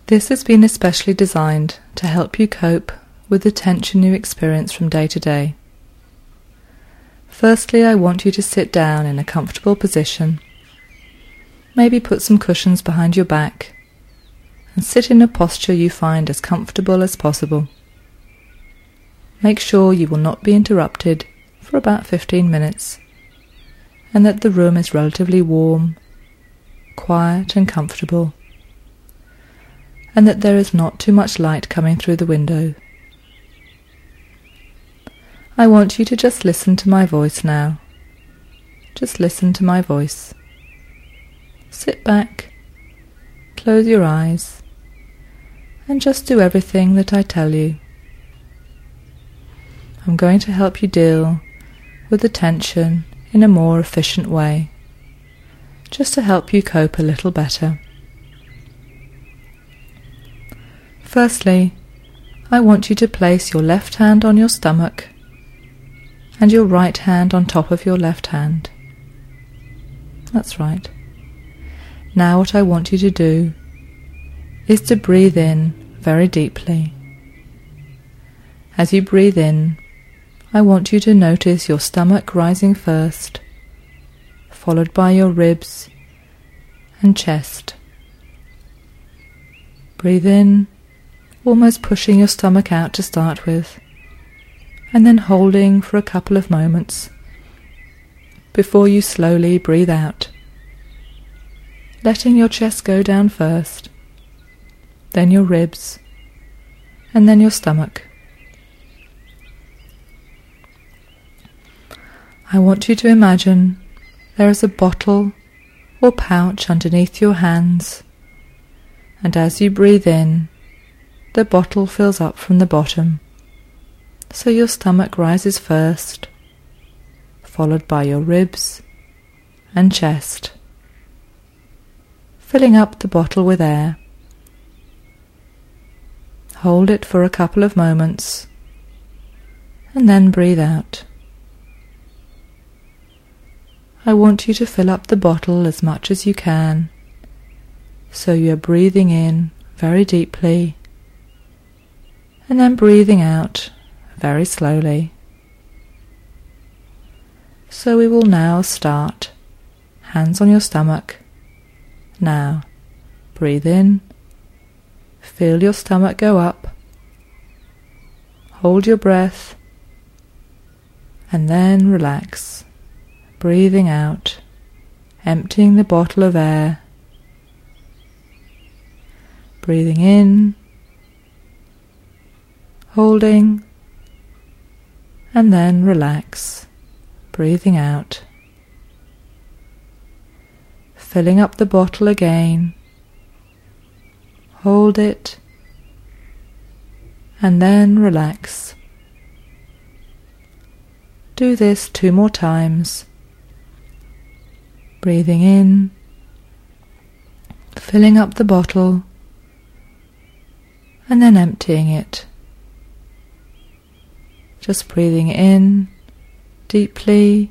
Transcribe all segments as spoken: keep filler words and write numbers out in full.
This has been especially designed to help you cope with the tension you experience from day to day. Firstly, I want you to sit down in a comfortable position. Maybe put some cushions behind your back and sit in a posture you find as comfortable as possible. Make sure you will not be interrupted for about fifteen minutes and that the room is relatively warm, quiet and comfortable, and that there is not too much light coming through the window. I want you to just listen to my voice now. Just listen to my voice. Sit back, close your eyes, and just do everything that I tell you. I'm going to help you deal with the tension in a more efficient way, just to help you cope a little better. Firstly, I want you to place your left hand on your stomach and your right hand on top of your left hand. That's right. Now what I want you to do is to breathe in very deeply. As you breathe in, I want you to notice your stomach rising first, followed by your ribs and chest. Breathe in, almost pushing your stomach out to start with, and then holding for a couple of moments before you slowly breathe out, letting your chest go down first, then your ribs, and then your stomach. I want you to imagine there is a bottle or pouch underneath your hands, and as you breathe in, the bottle fills up from the bottom, so your stomach rises first, followed by your ribs and chest, filling up the bottle with air. Hold it for a couple of moments, and then breathe out. I want you to fill up the bottle as much as you can, so you are breathing in very deeply, and then breathing out very slowly. So we will now start. Hands on your stomach. Now, breathe in. Feel your stomach go up. Hold your breath. And then relax. Breathing out, emptying the bottle of air. Breathing in. Holding. And then relax, breathing out. Filling up the bottle again. Hold it, and then relax. Do this two more times. Breathing in, filling up the bottle, and then emptying it. Just breathing in deeply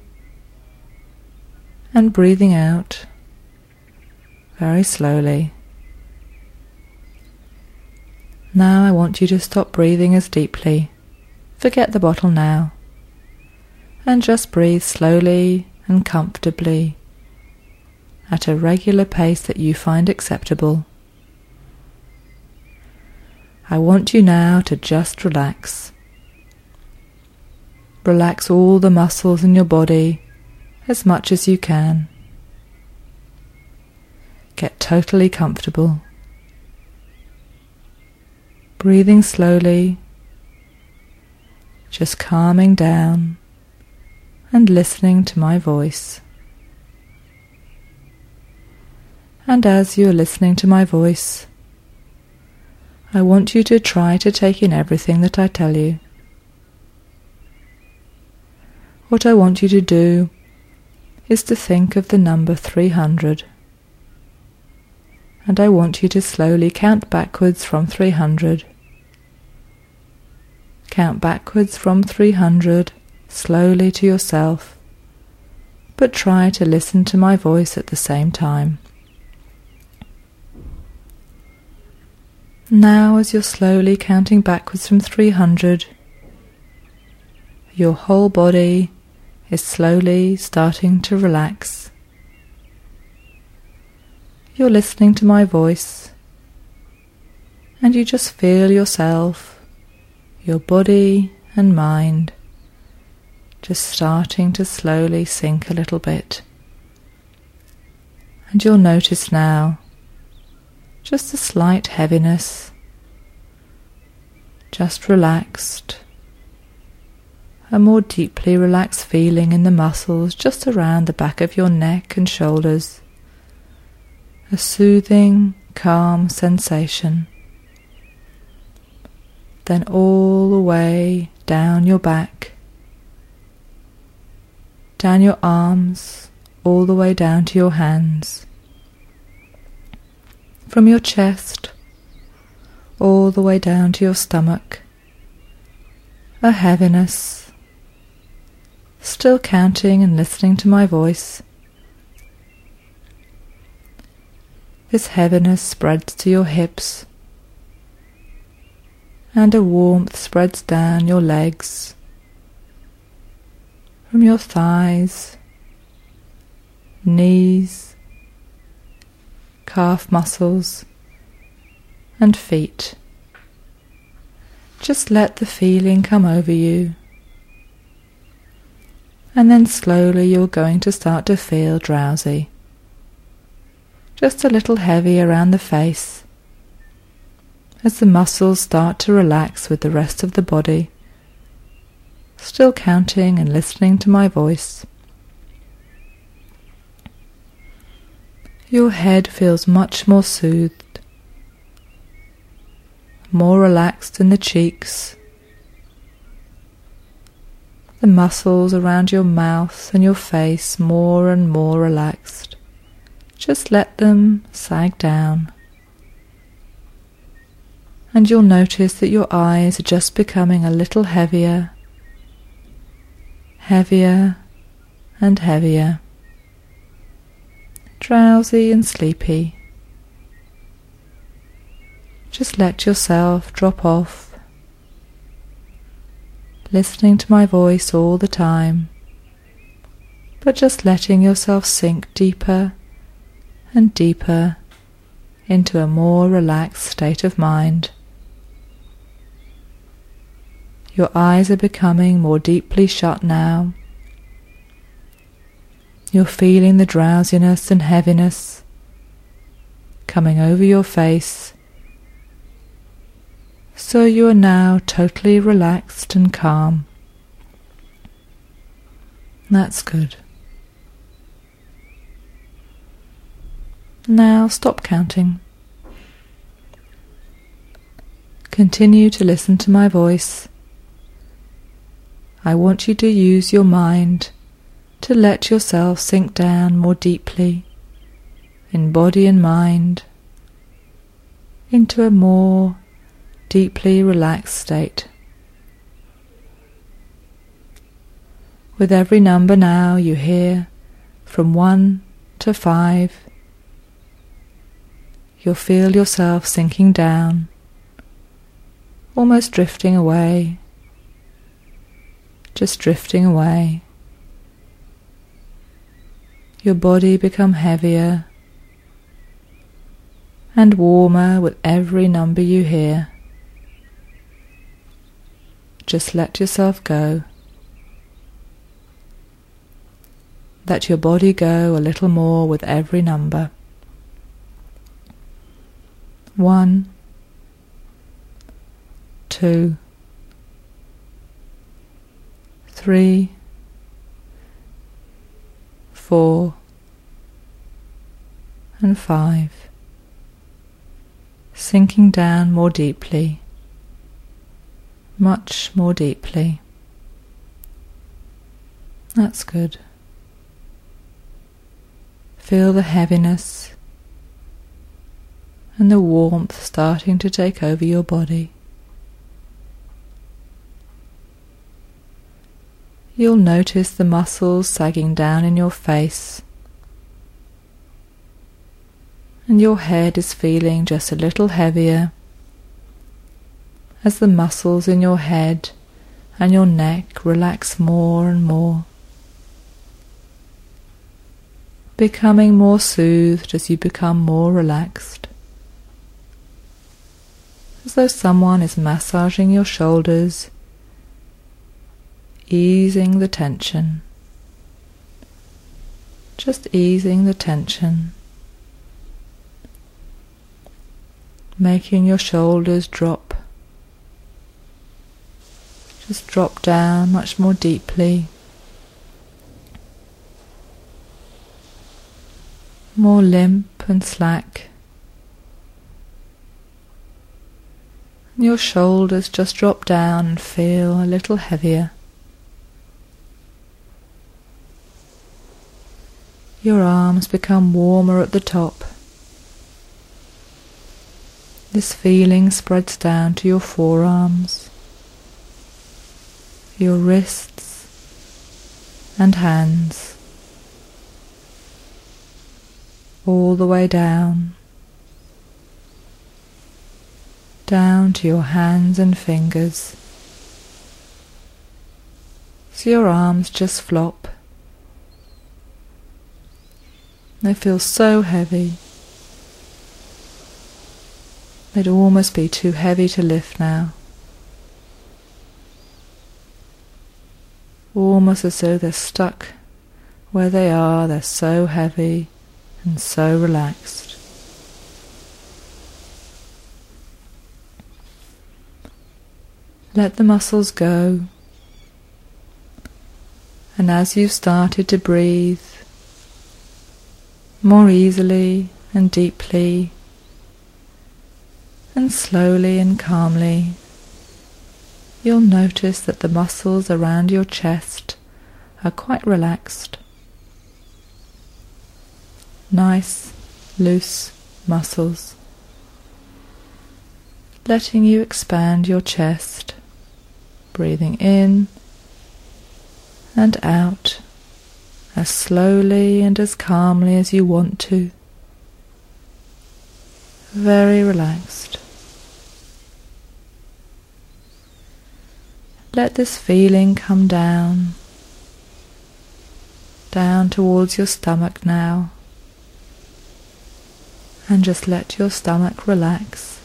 and breathing out very slowly. Now I want you to stop breathing as deeply. Forget the bottle now, and just breathe slowly and comfortably at a regular pace that you find acceptable. I want you now to just relax. Relax all the muscles in your body as much as you can. Get totally comfortable. Breathing slowly, just calming down and listening to my voice. And as you are listening to my voice, I want you to try to take in everything that I tell you. What I want you to do is to think of the number three hundred, and I want you to slowly count backwards from three hundred. Count backwards from three hundred slowly to yourself, but try to listen to my voice at the same time. Now, as you're slowly counting backwards from three hundred, your whole body is slowly starting to relax. You're listening to my voice, and you just feel yourself, your body and mind, just starting to slowly sink a little bit. And you'll notice now just a slight heaviness, just relaxed, a more deeply relaxed feeling in the muscles just around the back of your neck and shoulders, a soothing, calm sensation. Then all the way down your back, down your arms, all the way down to your hands, from your chest all the way down to your stomach, a heaviness. Still counting and listening to my voice. This heaviness spreads to your hips, and a warmth spreads down your legs, from your thighs, knees, calf muscles, and feet. Just let the feeling come over you. And then slowly you're going to start to feel drowsy. Just a little heavy around the face, as the muscles start to relax with the rest of the body, still counting and listening to my voice. Your head feels much more soothed, more relaxed in the cheeks. The muscles around your mouth and your face more and more relaxed. Just let them sag down. And you'll notice that your eyes are just becoming a little heavier, heavier and heavier, drowsy and sleepy. Just let yourself drop off, listening to my voice all the time, but just letting yourself sink deeper and deeper into a more relaxed state of mind. Your eyes are becoming more deeply shut now. You're feeling the drowsiness and heaviness coming over your face, so you are now totally relaxed and calm. That's good. Now stop counting. Continue to listen to my voice. I want you to use your mind to let yourself sink down more deeply in body and mind into a more deeply relaxed state. With every number now you hear from one to five, you'll feel yourself sinking down, almost drifting away, just drifting away. Your body become heavier and warmer with every number you hear. Just let yourself go. Let your body go a little more with every number. One, two, three, four, and five. Sinking down more deeply, much more deeply. That's good. Feel the heaviness and the warmth starting to take over your body. You'll notice the muscles sagging down in your face, and your head is feeling just a little heavier as the muscles in your head and your neck relax more and more, becoming more soothed as you become more relaxed, as though someone is massaging your shoulders, easing the tension, just easing the tension, making your shoulders drop, just drop down much more deeply, more limp and slack. Your shoulders just drop down and feel a little heavier. Your arms become warmer at the top. This feeling spreads down to your forearms, your wrists and hands, all the way down, down to your hands and fingers. So your arms just flop. They feel so heavy. They'd almost be too heavy to lift now. Almost as though they're stuck where they are. They're so heavy and so relaxed. Let the muscles go, and as you've started to breathe more easily and deeply and slowly and calmly, you'll notice that the muscles around your chest are quite relaxed. Nice, loose muscles, letting you expand your chest, breathing in and out as slowly and as calmly as you want to. Very relaxed. Let this feeling come down, down towards your stomach now, and just let your stomach relax.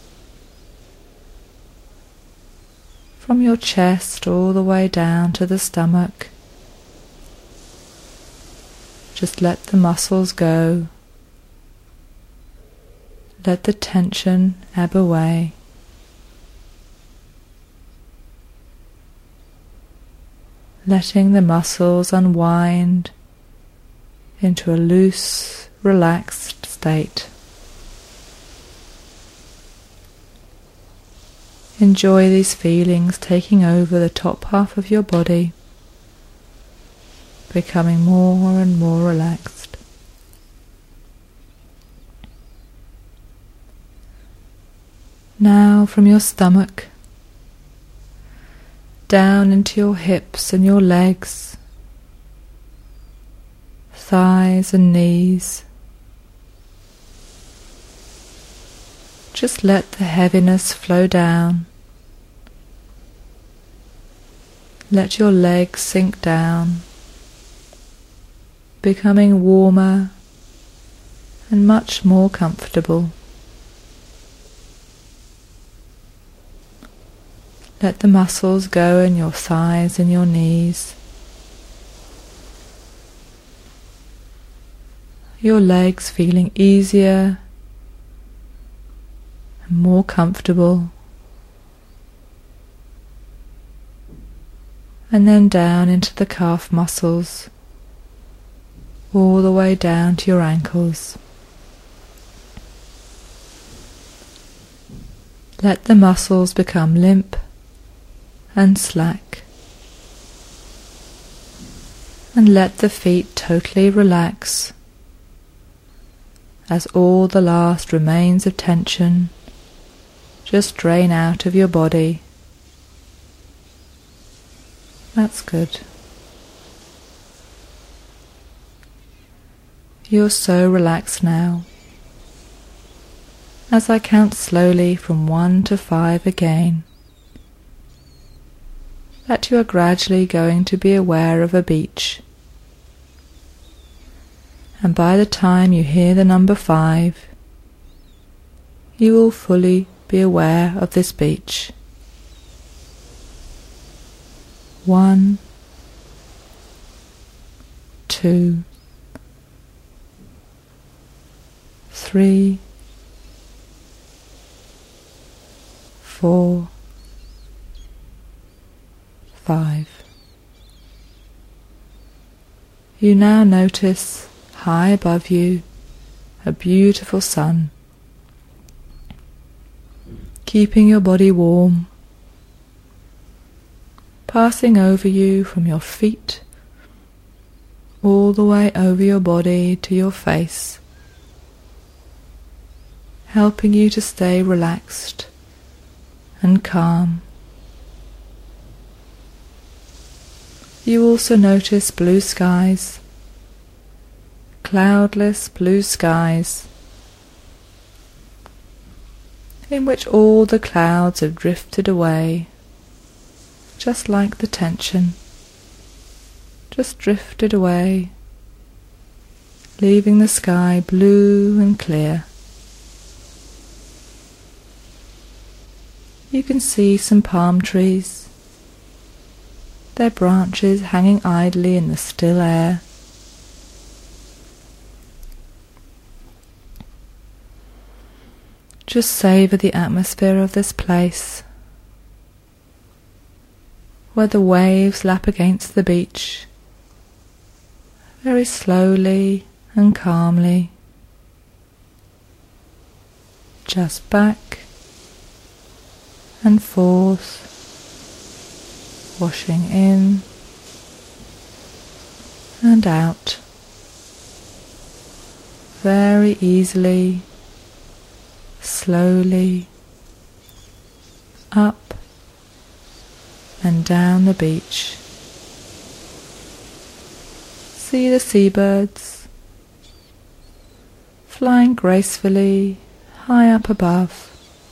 From your chest all the way down to the stomach, just let the muscles go. Let the tension ebb away. Letting the muscles unwind into a loose, relaxed state. Enjoy these feelings taking over the top half of your body, becoming more and more relaxed. Now from your stomach, down into your hips and your legs, thighs and knees. Just let the heaviness flow down. Let your legs sink down, becoming warmer and much more comfortable. Let the muscles go in your thighs and your knees. Your legs feeling easier and more comfortable. And then down into the calf muscles, all the way down to your ankles. Let the muscles become limp and slack, and let the feet totally relax as all the last remains of tension just drain out of your body. That's good. You're so relaxed now. As I count slowly from one to five again, that you are gradually going to be aware of a beach. And by the time you hear the number five, you will fully be aware of this beach. One, two, three, four, five. You now notice high above you a beautiful sun, keeping your body warm, passing over you from your feet all the way over your body to your face, helping you to stay relaxed and calm. You also notice blue skies, cloudless blue skies, in which all the clouds have drifted away, just like the tension, just drifted away, leaving the sky blue and clear. You can see some palm trees, their branches hanging idly in the still air. Just savour the atmosphere of this place, where the waves lap against the beach, very slowly and calmly, just back and forth, washing in and out, very easily, slowly, up and down the beach. See the seabirds flying gracefully high up above,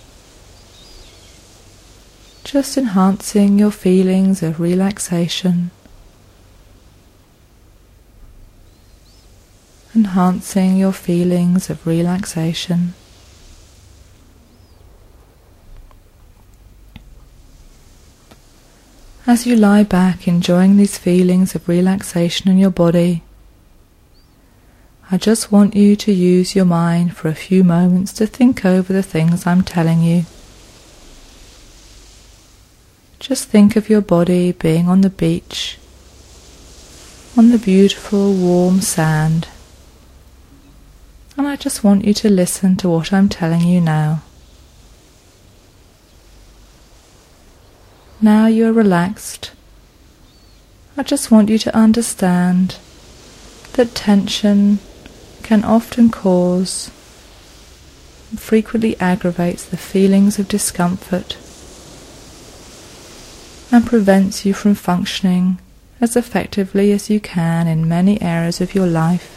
just enhancing your feelings of relaxation, enhancing your feelings of relaxation. As you lie back enjoying these feelings of relaxation in your body, I just want you to use your mind for a few moments to think over the things I'm telling you. Just think of your body being on the beach, on the beautiful warm sand, and I just want you to listen to what I'm telling you now. Now you are relaxed. I just want you to understand that tension can often cause and frequently aggravates the feelings of discomfort and prevents you from functioning as effectively as you can in many areas of your life.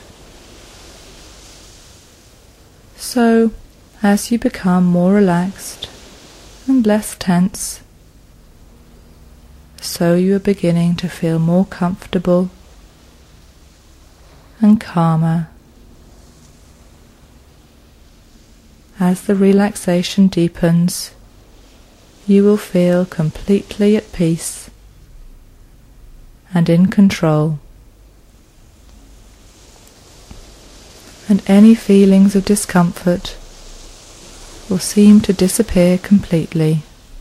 So, as you become more relaxed and less tense, so you are beginning to feel more comfortable and calmer. As the relaxation deepens, you will feel completely at peace and in control, and any feelings of discomfort will seem to disappear completely.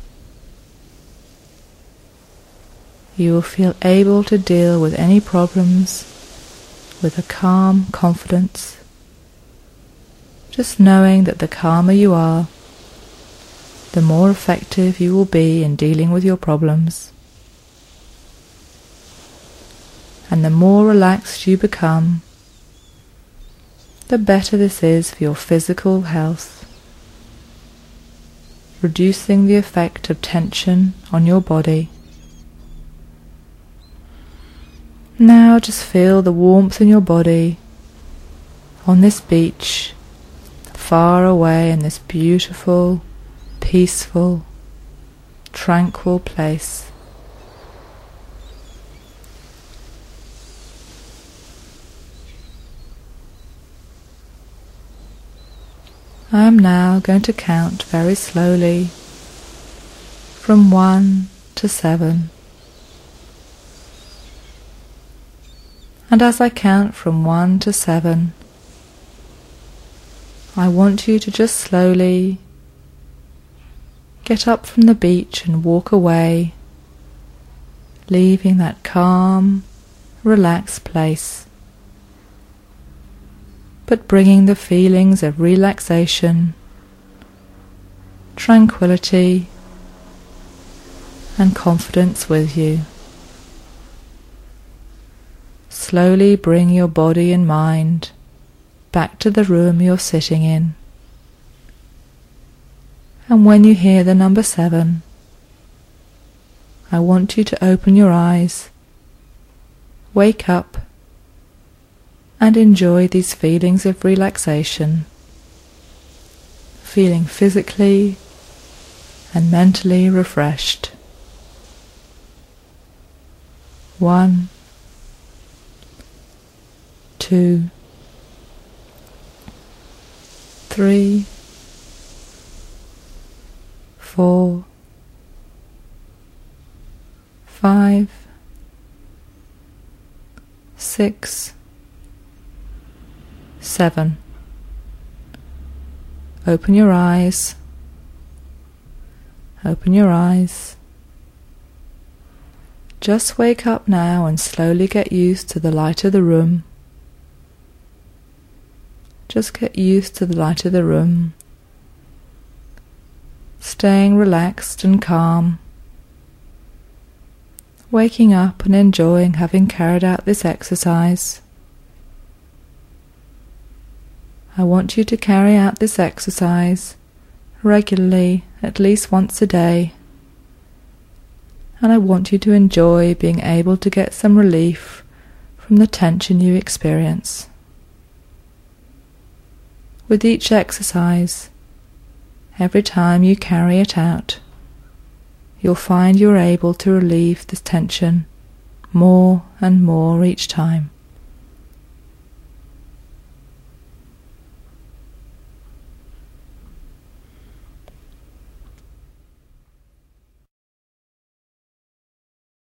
You will feel able to deal with any problems with a calm confidence, just knowing that the calmer you are, the more effective you will be in dealing with your problems. And the more relaxed you become, the better this is for your physical health, reducing the effect of tension on your body. Now just feel the warmth in your body on this beach, far away in this beautiful, peaceful, tranquil place. I am now going to count very slowly from one to seven. And as I count from one to seven, I want you to just slowly get up from the beach and walk away, leaving that calm, relaxed place, but bringing the feelings of relaxation, tranquility, and confidence with you. Slowly bring your body and mind back to the room you're sitting in. And when you hear the number seven, I want you to open your eyes, wake up, and enjoy these feelings of relaxation, feeling physically and mentally refreshed. One, two, three, four, five, six, seven. Open your eyes. Open your eyes. Just wake up now and slowly get used to the light of the room. Just get used to the light of the room, staying relaxed and calm, waking up and enjoying having carried out this exercise. I want you to carry out this exercise regularly, at least once a day, and I want you to enjoy being able to get some relief from the tension you experience. With each exercise, every time you carry it out, you'll find you're able to relieve this tension more and more each time.